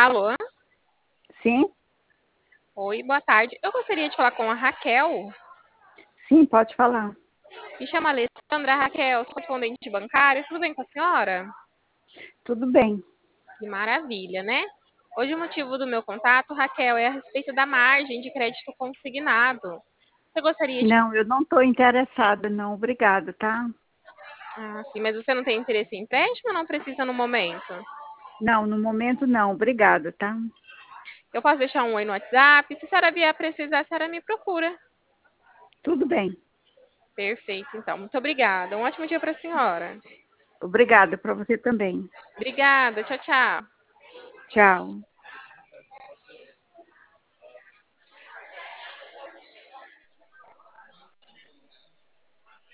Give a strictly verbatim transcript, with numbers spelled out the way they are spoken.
Alô? Sim, Oi, boa tarde. Eu gostaria de falar com a Raquel. sim, pode falar. Me chama Alessandra. Raquel, sou correspondente bancária. Tudo bem com a senhora? Tudo bem. Que maravilha, né? Hoje o motivo do meu contato, Raquel, é a respeito da margem de crédito consignado. Você gostaria de... Não, eu não estou interessada, não. Obrigada, tá? Ah, sim, mas você não tem interesse em empréstimo ou não precisa no momento? Não, no momento não. Obrigada, tá? Eu posso deixar um oi no WhatsApp. Se a senhora vier a precisar, a senhora me procura. Tudo bem. Perfeito, então. Muito obrigada. Um ótimo dia para a senhora. Obrigada para você também. Obrigada. Tchau, tchau. Tchau.